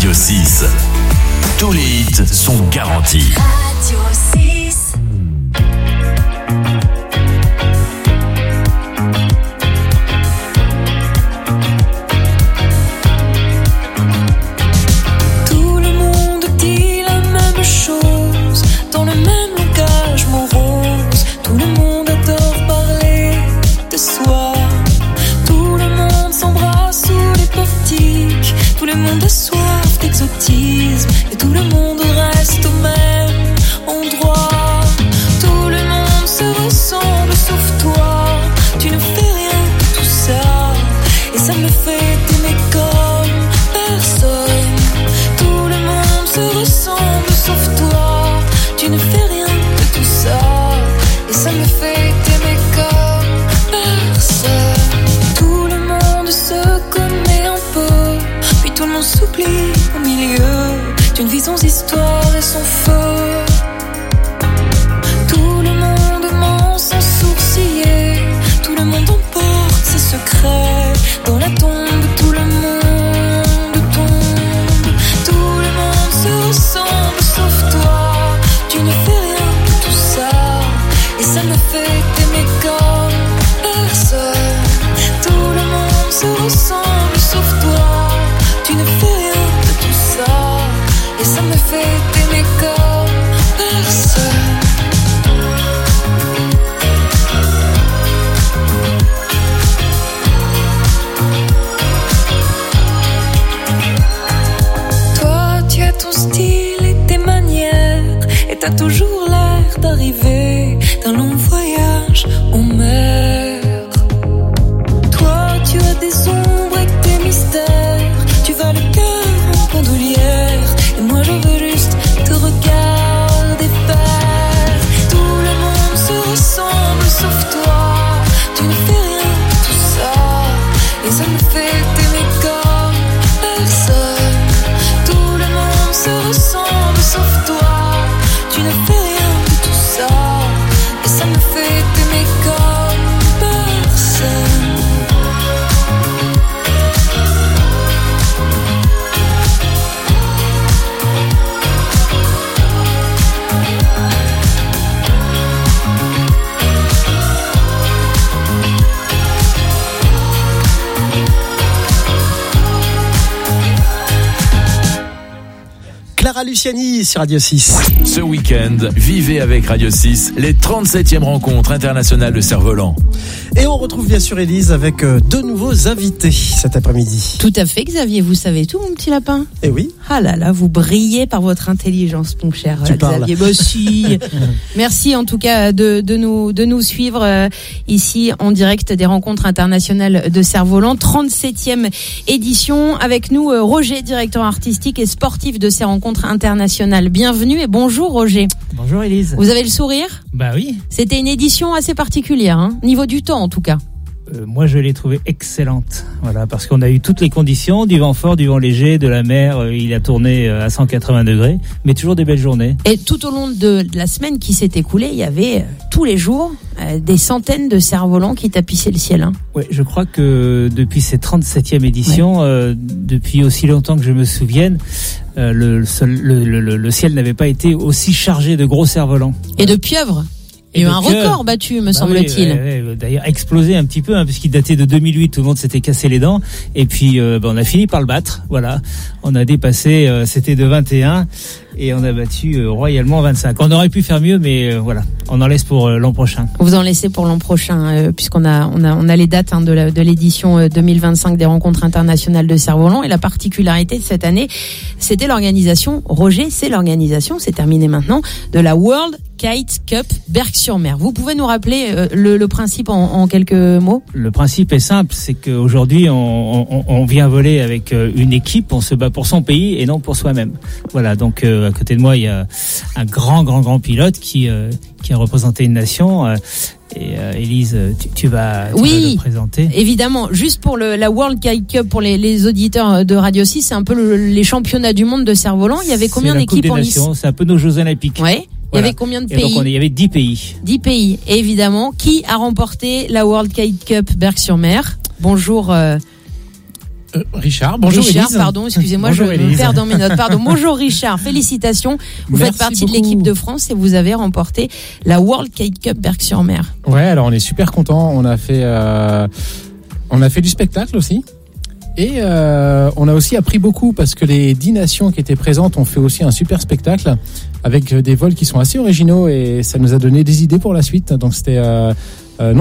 Radio six. Tous les hits sont garantis. Radio six. Tout le monde dit la même chose, dans le même langage morose. Tout le monde adore parler de soi. Tout le monde s'embrasse sous les portiques. Tout le monde a soif d'exotisme. Et tout le monde reste au même endroit. Tout le monde se ressemble sauf toi. Tu ne fais rien de tout ça. Et ça me fait t'aimer comme personne. Tout le monde se ressemble sauf toi. Tu ne fais rien de tout ça. Et ça me fait t'aimer comme personne. Tout le monde se connaît un peu. Puis tout le monde s'oublie au milieu d'une vie sans histoire et sans feu. Tout le monde ment sans sourciller. Tout le monde emporte ses secrets. Dans la tombe, tout le monde tombe. Tout le monde se ressemble sauf toi. Tu ne fais rien de tout ça. Et ça me fait t'aimer comme personne. Tout le monde se ressemble sauf toi. Tu ne fais rien de tout ça. Et ça me fait t'aimer comme personne. Toi, tu as ton style et tes manières. Et t'as toujours l'air d'arriver d'un long voyage en mer. Toi, tu as des ombres et tes mystères. Tu vas le cœur en bandoulière. Et moi je veux juste te regarder faire. Tout le monde se ressemble sauf toi. Tu ne fais rien de tout ça. Et ça me fait t'aimer comme personne. Tout le monde se ressemble sauf toi. Tu ne fais rien de tout ça. Et ça me fait t'aimer comme personne. Clara Luciani sur Radio six. Ce week-end, vivez avec Radio six les trente-septièmes rencontres internationales de cerf-volant. Et on retrouve bien sûr Élise avec euh, deux nouveaux invités cet après-midi. Tout à fait, Xavier, vous savez tout, mon petit lapin. Eh oui. Ah là là, vous brillez par votre intelligence, mon cher Tu euh, Xavier. parles. Bah si. Merci en tout cas de, de nous de nous suivre euh, ici en direct des rencontres internationales de cerf-volant, trente-septième édition. Avec nous euh, Roger, directeur artistique et sportif de ces rencontres internationales. Bienvenue et bonjour Roger. Bonjour Élise. Vous avez le sourire ? Bah oui. C'était une édition assez particulière, hein, niveau du temps en tout cas. Euh, moi je l'ai trouvée excellente, voilà, parce qu'on a eu toutes les conditions, du vent fort, du vent léger, de la mer, euh, il a tourné euh, à cent quatre-vingts degrés, mais toujours des belles journées. Et tout au long de la semaine qui s'est écoulée, il y avait euh, tous les jours euh, des centaines de cerfs-volants qui tapissaient le ciel. Hein. Ouais, je crois que depuis cette trente-septième édition, ouais. euh, depuis aussi longtemps que je me souvienne, euh, le, le, le, le, le ciel n'avait pas été aussi chargé de gros cerfs-volants. Et de pieuvres. Il y a eu un record battu, me bah semble-t-il. Oui, ouais, ouais, d'ailleurs, explosé un petit peu, hein, puisqu'il datait de deux mille huit, tout le monde s'était cassé les dents. Et puis, euh, bah, on a fini par le battre. Voilà. On a dépassé, euh, c'était de vingt et un, et on a battu euh, royalement vingt-cinq. On aurait pu faire mieux, mais euh, voilà. On en laisse pour euh, l'an prochain. Vous en laissez pour l'an prochain, euh, puisqu'on a, on a, on a les dates hein, de, la, de l'édition euh, deux mille vingt-cinq des rencontres internationales de cerf-volant. Et la particularité de cette année, c'était l'organisation, Roger, c'est l'organisation, c'est terminé maintenant, de la World Kite Cup Berck-sur-Mer. Vous pouvez nous rappeler euh, le, le principe en, en quelques mots ? Le principe est simple, c'est qu'aujourd'hui on, on, on vient voler avec une équipe, on se bat pour son pays et non pour soi-même. Voilà, donc euh, à côté de moi il y a un grand grand grand pilote qui euh, qui a représenté une nation. Euh, Et euh, Élise, tu, tu, vas, tu oui, vas le présenter. Évidemment. Juste pour le, la World Kite Cup, pour les, les auditeurs de Radio six, c'est un peu le, les championnats du monde de cerf-volant. Il y avait combien d'équipes en lice ? C'est un peu nos Jeux Olympiques. Ouais. Il Voilà. y avait combien de Et pays ? donc on, il y avait dix pays. dix pays. Et évidemment, qui a remporté la World Kite Cup Berck-sur-Mer ? Bonjour. Euh... Euh, Richard, bonjour Richard, Élise. pardon, excusez-moi, Bonjour, je me Élise. perds dans mes notes. Pardon. Bonjour Richard, félicitations. Vous Merci faites partie beaucoup. de l'équipe de France et vous avez remporté la World Kite Cup Berck-sur-Mer. Ouais, alors on est super contents. On a fait, euh, on a fait du spectacle aussi. Et euh, on a aussi appris beaucoup parce que les dix nations qui étaient présentes ont fait aussi un super spectacle avec des vols qui sont assez originaux et ça nous a donné des idées pour la suite. Donc c'était, euh,